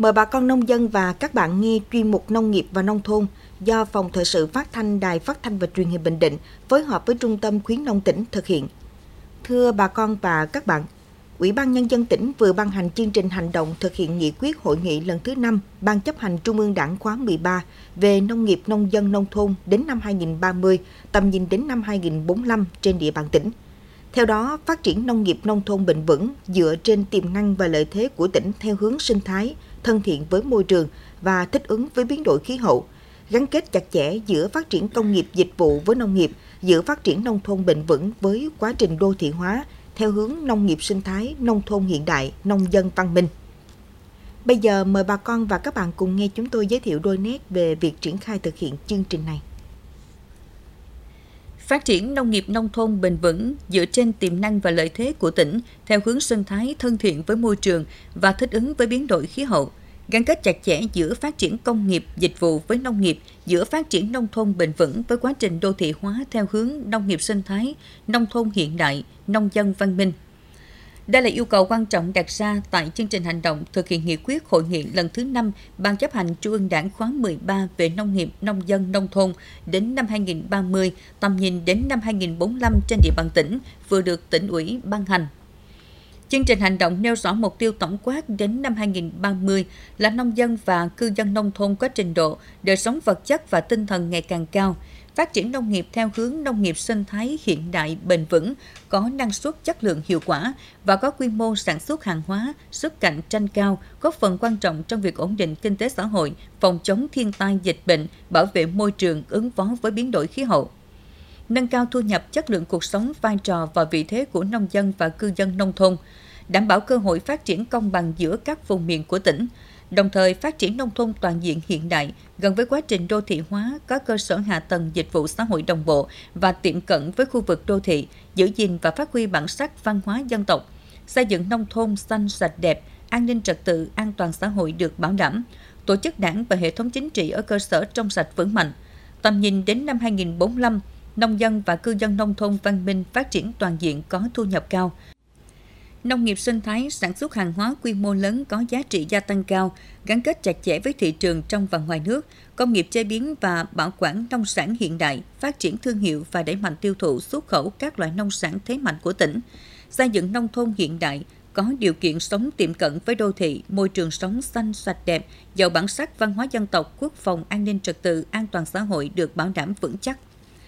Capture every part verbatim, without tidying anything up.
Mời bà con nông dân và các bạn nghe chuyên mục Nông nghiệp và Nông thôn do Phòng Thời sự Phát thanh Đài Phát thanh và Truyền hình Bình Định phối hợp với Trung tâm Khuyến nông tỉnh thực hiện. Thưa bà con và các bạn, Ủy ban Nhân dân tỉnh vừa ban hành chương trình hành động thực hiện nghị quyết hội nghị lần thứ năm Ban chấp hành Trung ương Đảng khóa mười ba về nông nghiệp nông dân nông thôn đến năm hai nghìn không trăm ba mươi, tầm nhìn đến năm hai nghìn không trăm bốn mươi lăm trên địa bàn tỉnh. Theo đó, phát triển nông nghiệp nông thôn bền vững dựa trên tiềm năng và lợi thế của tỉnh theo hướng sinh thái, thân thiện với môi trường và thích ứng với biến đổi khí hậu, gắn kết chặt chẽ giữa phát triển công nghiệp dịch vụ với nông nghiệp, giữa phát triển nông thôn bền vững với quá trình đô thị hóa theo hướng nông nghiệp sinh thái, nông thôn hiện đại, nông dân văn minh. Bây giờ mời bà con và các bạn cùng nghe chúng tôi giới thiệu đôi nét về việc triển khai thực hiện chương trình này. Phát triển nông nghiệp nông thôn bền vững dựa trên tiềm năng và lợi thế của tỉnh theo hướng sinh thái, thân thiện với môi trường và thích ứng với biến đổi khí hậu, gắn kết chặt chẽ giữa phát triển công nghiệp, dịch vụ với nông nghiệp, giữa phát triển nông thôn bền vững với quá trình đô thị hóa theo hướng nông nghiệp sinh thái, nông thôn hiện đại, nông dân văn minh. Đây là yêu cầu quan trọng đặt ra tại chương trình hành động thực hiện nghị quyết hội nghị lần thứ năm Ban chấp hành Trung ương Đảng khóa mười ba về nông nghiệp, nông dân, nông thôn đến năm hai nghìn không trăm ba mươi, tầm nhìn đến năm hai nghìn không trăm bốn mươi lăm trên địa bàn tỉnh vừa được tỉnh ủy ban hành. Chương trình hành động nêu rõ mục tiêu tổng quát đến năm hai nghìn không trăm ba mươi là nông dân và cư dân nông thôn có trình độ, đời sống vật chất và tinh thần ngày càng cao, phát triển nông nghiệp theo hướng nông nghiệp sinh thái hiện đại bền vững, có năng suất chất lượng hiệu quả và có quy mô sản xuất hàng hóa, sức cạnh tranh cao, góp phần quan trọng trong việc ổn định kinh tế xã hội, phòng chống thiên tai dịch bệnh, bảo vệ môi trường, ứng phó với biến đổi khí hậu. Nâng cao thu nhập, chất lượng cuộc sống, vai trò và vị thế của nông dân và cư dân nông thôn, đảm bảo cơ hội phát triển công bằng giữa các vùng miền của tỉnh, đồng thời phát triển nông thôn toàn diện hiện đại, gần với quá trình đô thị hóa, có cơ sở hạ tầng dịch vụ xã hội đồng bộ và tiệm cận với khu vực đô thị, giữ gìn và phát huy bản sắc văn hóa dân tộc, xây dựng nông thôn xanh sạch đẹp, an ninh trật tự, an toàn xã hội được bảo đảm, tổ chức đảng và hệ thống chính trị ở cơ sở trong sạch vững mạnh. Tầm nhìn đến năm hai nghìn không trăm bốn mươi lăm, nông dân và cư dân nông thôn văn minh phát triển toàn diện có thu nhập cao. Nông nghiệp sinh thái sản xuất hàng hóa quy mô lớn có giá trị gia tăng cao, gắn kết chặt chẽ với thị trường trong và ngoài nước, công nghiệp chế biến và bảo quản nông sản hiện đại, phát triển thương hiệu và đẩy mạnh tiêu thụ xuất khẩu các loại nông sản thế mạnh của tỉnh, xây dựng nông thôn hiện đại, có điều kiện sống tiệm cận với đô thị, môi trường sống xanh sạch đẹp, giàu bản sắc văn hóa dân tộc, quốc phòng, an ninh trật tự, an toàn xã hội được bảo đảm vững chắc.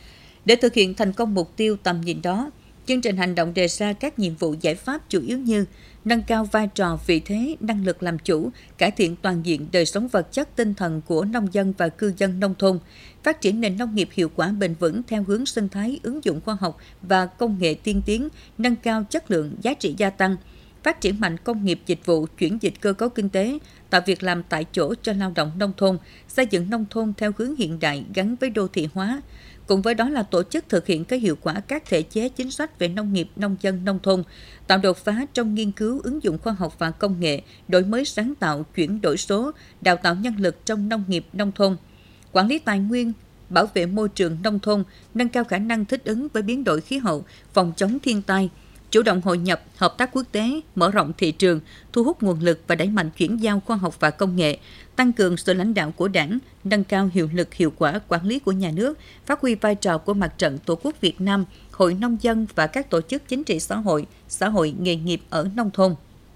Để thực hiện thành công mục tiêu tầm nhìn đó, chương trình hành động đề ra các nhiệm vụ giải pháp chủ yếu như nâng cao vai trò, vị thế, năng lực làm chủ, cải thiện toàn diện đời sống vật chất tinh thần của nông dân và cư dân nông thôn, phát triển nền nông nghiệp hiệu quả bền vững theo hướng sinh thái, ứng dụng khoa học và công nghệ tiên tiến, nâng cao chất lượng, giá trị gia tăng, phát triển mạnh công nghiệp dịch vụ, chuyển dịch cơ cấu kinh tế, tạo việc làm tại chỗ cho lao động nông thôn, xây dựng nông thôn theo hướng hiện đại gắn với đô thị hóa. Cùng với đó là tổ chức thực hiện có hiệu quả các thể chế chính sách về nông nghiệp, nông dân, nông thôn, tạo đột phá trong nghiên cứu, ứng dụng khoa học và công nghệ, đổi mới sáng tạo, chuyển đổi số, đào tạo nhân lực trong nông nghiệp, nông thôn, quản lý tài nguyên, bảo vệ môi trường nông thôn, nâng cao khả năng thích ứng với biến đổi khí hậu, phòng chống thiên tai, chủ động hội nhập, hợp tác quốc tế, mở rộng thị trường, thu hút nguồn lực và đẩy mạnh chuyển giao khoa học và công nghệ, tăng cường sự lãnh đạo của Đảng, nâng cao hiệu lực hiệu quả quản lý của nhà nước, phát huy vai trò của Mặt trận Tổ quốc Việt Nam, Hội nông dân và các tổ chức chính trị xã hội, xã hội nghề nghiệp ở nông thôn.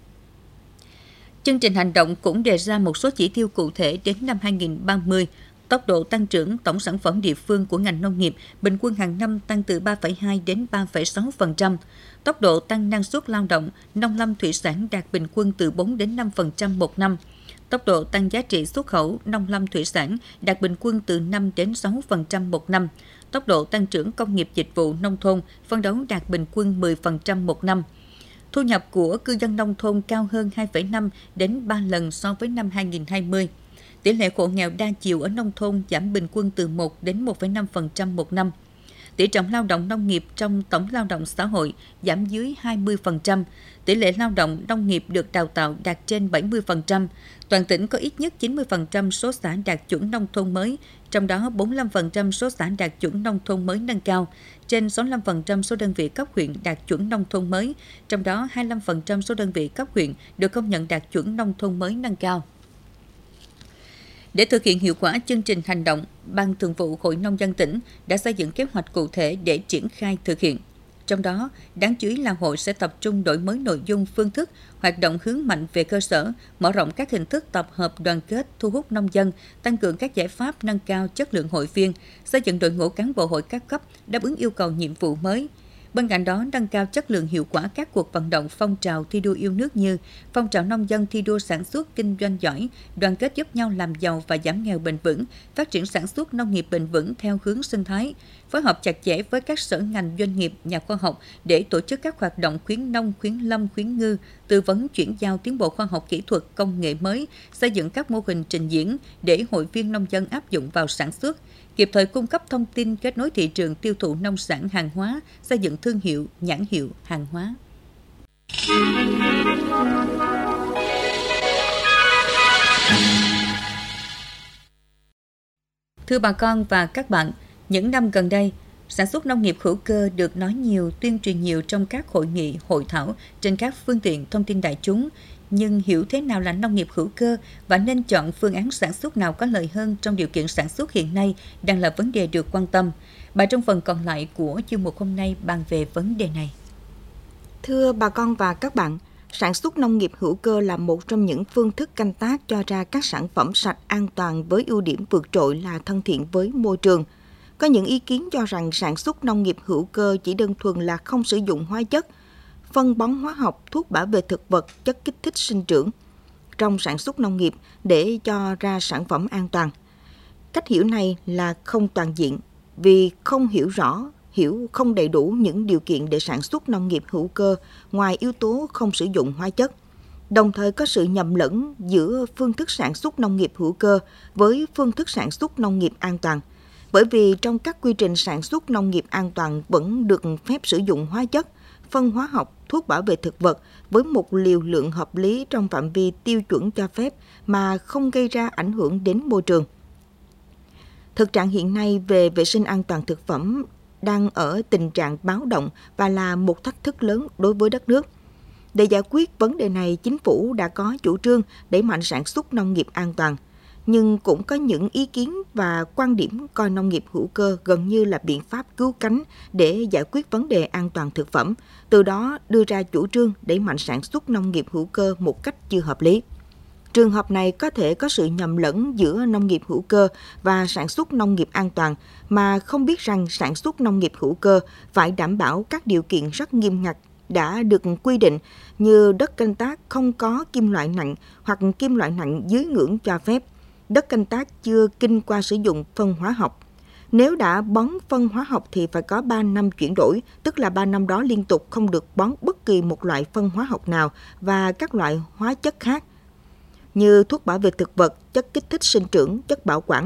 Chương trình hành động cũng đề ra một số chỉ tiêu cụ thể đến năm hai nghìn không trăm ba mươi. Tốc độ tăng trưởng tổng sản phẩm địa phương của ngành nông nghiệp bình quân hàng năm tăng từ ba phẩy hai đến ba phẩy sáu phần trăm. Tốc độ tăng năng suất lao động, nông lâm thủy sản đạt bình quân từ bốn đến năm phần trăm một năm. Tốc độ tăng giá trị xuất khẩu nông lâm thủy sản đạt bình quân từ năm đến sáu phần trăm một năm. Tốc độ tăng trưởng công nghiệp dịch vụ nông thôn phấn đấu đạt bình quân mười phần trăm một năm. Thu nhập của cư dân nông thôn cao hơn hai phẩy năm đến ba lần so với năm hai nghìn không trăm hai mươi. Tỷ lệ hộ nghèo đa chiều ở nông thôn giảm bình quân từ một đến một phẩy năm phần trăm một năm. Tỷ trọng lao động nông nghiệp trong tổng lao động xã hội giảm dưới hai mươi phần trăm. Tỷ lệ lao động nông nghiệp được đào tạo đạt trên bảy mươi phần trăm. Toàn tỉnh có ít nhất chín mươi phần trăm số xã đạt chuẩn nông thôn mới, trong đó bốn mươi lăm phần trăm số xã đạt chuẩn nông thôn mới nâng cao, trên sáu mươi lăm phần trăm số đơn vị cấp huyện đạt chuẩn nông thôn mới, trong đó hai mươi lăm phần trăm số đơn vị cấp huyện được công nhận đạt chuẩn nông thôn mới nâng cao. Để thực hiện hiệu quả chương trình hành động, Ban Thường vụ Hội Nông dân tỉnh đã xây dựng kế hoạch cụ thể để triển khai thực hiện. Trong đó, đáng chú ý là hội sẽ tập trung đổi mới nội dung, phương thức, hoạt động hướng mạnh về cơ sở, mở rộng các hình thức tập hợp đoàn kết, thu hút nông dân, tăng cường các giải pháp nâng cao chất lượng hội viên, xây dựng đội ngũ cán bộ hội các cấp đáp ứng yêu cầu nhiệm vụ mới. Bên cạnh đó, nâng cao chất lượng hiệu quả các cuộc vận động phong trào thi đua yêu nước như phong trào nông dân thi đua sản xuất kinh doanh giỏi, đoàn kết giúp nhau làm giàu và giảm nghèo bền vững, phát triển sản xuất nông nghiệp bền vững theo hướng sinh thái, phối hợp chặt chẽ với các sở ngành doanh nghiệp, nhà khoa học để tổ chức các hoạt động khuyến nông, khuyến lâm, khuyến ngư, tư vấn chuyển giao tiến bộ khoa học kỹ thuật, công nghệ mới, xây dựng các mô hình trình diễn để hội viên nông dân áp dụng vào sản xuất, kịp thời cung cấp thông tin kết nối thị trường tiêu thụ nông sản hàng hóa, xây dựng thương hiệu, nhãn hiệu hàng hóa. Thưa bà con và các bạn, những năm gần đây, sản xuất nông nghiệp hữu cơ được nói nhiều, tuyên truyền nhiều trong các hội nghị, hội thảo trên các phương tiện thông tin đại chúng. Nhưng hiểu thế nào là nông nghiệp hữu cơ và nên chọn phương án sản xuất nào có lợi hơn trong điều kiện sản xuất hiện nay đang là vấn đề được quan tâm. Bài trong phần còn lại của chương mục hôm nay bàn về vấn đề này. Thưa bà con và các bạn, sản xuất nông nghiệp hữu cơ là một trong những phương thức canh tác cho ra các sản phẩm sạch, an toàn với ưu điểm vượt trội là thân thiện với môi trường. Có những ý kiến cho rằng sản xuất nông nghiệp hữu cơ chỉ đơn thuần là không sử dụng hóa chất, phân bón hóa học, thuốc bảo vệ thực vật, chất kích thích sinh trưởng trong sản xuất nông nghiệp để cho ra sản phẩm an toàn. Cách hiểu này là không toàn diện vì không hiểu rõ, hiểu không đầy đủ những điều kiện để sản xuất nông nghiệp hữu cơ ngoài yếu tố không sử dụng hóa chất. Đồng thời có sự nhầm lẫn giữa phương thức sản xuất nông nghiệp hữu cơ với phương thức sản xuất nông nghiệp an toàn. Bởi vì trong các quy trình sản xuất nông nghiệp an toàn vẫn được phép sử dụng hóa chất, phân hóa học, thuốc bảo vệ thực vật với một liều lượng hợp lý trong phạm vi tiêu chuẩn cho phép mà không gây ra ảnh hưởng đến môi trường. Thực trạng hiện nay về vệ sinh an toàn thực phẩm đang ở tình trạng báo động và là một thách thức lớn đối với đất nước. Để giải quyết vấn đề này, chính phủ đã có chủ trương đẩy mạnh sản xuất nông nghiệp an toàn. Nhưng cũng có những ý kiến và quan điểm coi nông nghiệp hữu cơ gần như là biện pháp cứu cánh để giải quyết vấn đề an toàn thực phẩm, từ đó đưa ra chủ trương đẩy mạnh sản xuất nông nghiệp hữu cơ một cách chưa hợp lý. Trường hợp này có thể có sự nhầm lẫn giữa nông nghiệp hữu cơ và sản xuất nông nghiệp an toàn mà không biết rằng sản xuất nông nghiệp hữu cơ phải đảm bảo các điều kiện rất nghiêm ngặt đã được quy định như đất canh tác không có kim loại nặng hoặc kim loại nặng dưới ngưỡng cho phép, đất canh tác chưa kinh qua sử dụng phân hóa học. Nếu đã bón phân hóa học thì phải có ba năm chuyển đổi, tức là ba năm đó liên tục không được bón bất kỳ một loại phân hóa học nào và các loại hóa chất khác như thuốc bảo vệ thực vật, chất kích thích sinh trưởng, chất bảo quản.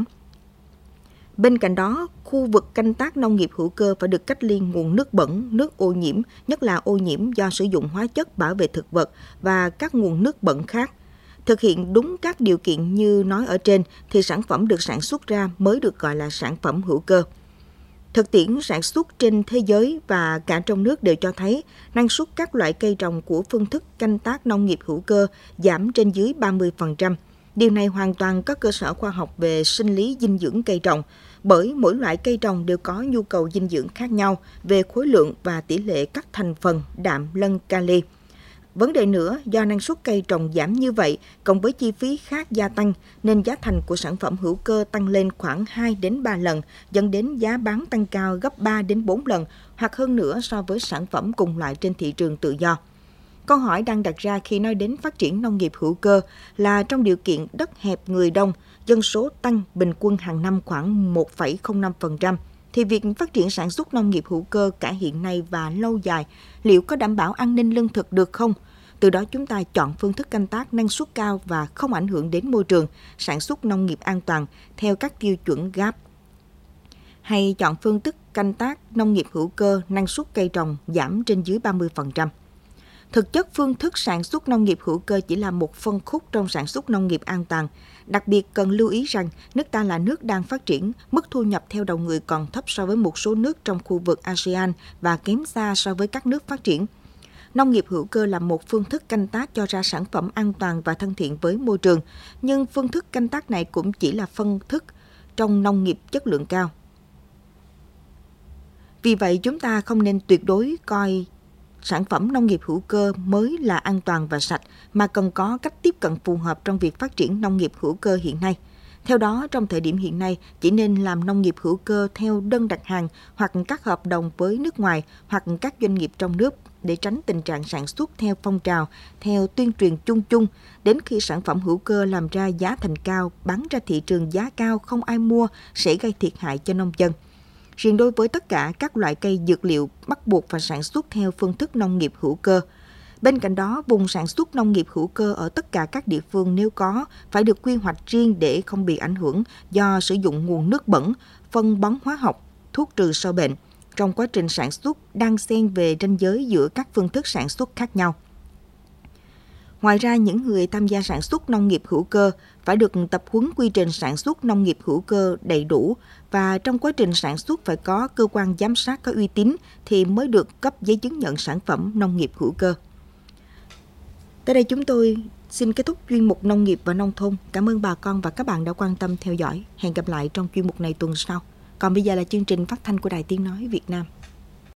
Bên cạnh đó, khu vực canh tác nông nghiệp hữu cơ phải được cách ly nguồn nước bẩn, nước ô nhiễm, nhất là ô nhiễm do sử dụng hóa chất bảo vệ thực vật và các nguồn nước bẩn khác. Thực hiện đúng các điều kiện như nói ở trên thì sản phẩm được sản xuất ra mới được gọi là sản phẩm hữu cơ. Thực tiễn sản xuất trên thế giới và cả trong nước đều cho thấy năng suất các loại cây trồng của phương thức canh tác nông nghiệp hữu cơ giảm trên dưới ba mươi phần trăm. Điều này hoàn toàn có cơ sở khoa học về sinh lý dinh dưỡng cây trồng, bởi mỗi loại cây trồng đều có nhu cầu dinh dưỡng khác nhau về khối lượng và tỷ lệ các thành phần đạm, lân, kali. Vấn đề nữa, do năng suất cây trồng giảm như vậy, cộng với chi phí khác gia tăng, nên giá thành của sản phẩm hữu cơ tăng lên khoảng hai đến ba lần, dẫn đến giá bán tăng cao gấp ba đến bốn lần hoặc hơn nữa so với sản phẩm cùng loại trên thị trường tự do. Câu hỏi đang đặt ra khi nói đến phát triển nông nghiệp hữu cơ là trong điều kiện đất hẹp người đông, dân số tăng bình quân hàng năm khoảng một phẩy không năm phần trăm, thì việc phát triển sản xuất nông nghiệp hữu cơ cả hiện nay và lâu dài liệu có đảm bảo an ninh lương thực được không? Từ đó chúng ta chọn phương thức canh tác năng suất cao và không ảnh hưởng đến môi trường, sản xuất nông nghiệp an toàn theo các tiêu chuẩn giê a pê. Hay chọn phương thức canh tác nông nghiệp hữu cơ năng suất cây trồng giảm trên dưới ba mươi phần trăm. Thực chất, phương thức sản xuất nông nghiệp hữu cơ chỉ là một phân khúc trong sản xuất nông nghiệp an toàn. Đặc biệt cần lưu ý rằng, nước ta là nước đang phát triển, mức thu nhập theo đầu người còn thấp so với một số nước trong khu vực a sê an và kém xa so với các nước phát triển. Nông nghiệp hữu cơ là một phương thức canh tác cho ra sản phẩm an toàn và thân thiện với môi trường, nhưng phương thức canh tác này cũng chỉ là phân thức trong nông nghiệp chất lượng cao. Vì vậy, chúng ta không nên tuyệt đối coi sản phẩm nông nghiệp hữu cơ mới là an toàn và sạch, mà cần có cách tiếp cận phù hợp trong việc phát triển nông nghiệp hữu cơ hiện nay. Theo đó, trong thời điểm hiện nay, chỉ nên làm nông nghiệp hữu cơ theo đơn đặt hàng hoặc các hợp đồng với nước ngoài hoặc các doanh nghiệp trong nước để tránh tình trạng sản xuất theo phong trào, theo tuyên truyền chung chung, đến khi sản phẩm hữu cơ làm ra giá thành cao, bán ra thị trường giá cao không ai mua sẽ gây thiệt hại cho nông dân. Riêng đối với tất cả các loại cây dược liệu bắt buộc phải sản xuất theo phương thức nông nghiệp hữu cơ. Bên cạnh đó, vùng sản xuất nông nghiệp hữu cơ ở tất cả các địa phương nếu có phải được quy hoạch riêng để không bị ảnh hưởng do sử dụng nguồn nước bẩn, phân bón hóa học, thuốc trừ sâu bệnh trong quá trình sản xuất đang xen về ranh giới giữa các phương thức sản xuất khác nhau. Ngoài ra, những người tham gia sản xuất nông nghiệp hữu cơ phải được tập huấn quy trình sản xuất nông nghiệp hữu cơ đầy đủ và trong quá trình sản xuất phải có cơ quan giám sát có uy tín thì mới được cấp giấy chứng nhận sản phẩm nông nghiệp hữu cơ. Tới đây chúng tôi xin kết thúc chuyên mục Nông nghiệp và Nông thôn. Cảm ơn bà con và các bạn đã quan tâm theo dõi. Hẹn gặp lại trong chuyên mục này tuần sau. Còn bây giờ là chương trình phát thanh của Đài Tiếng Nói Việt Nam.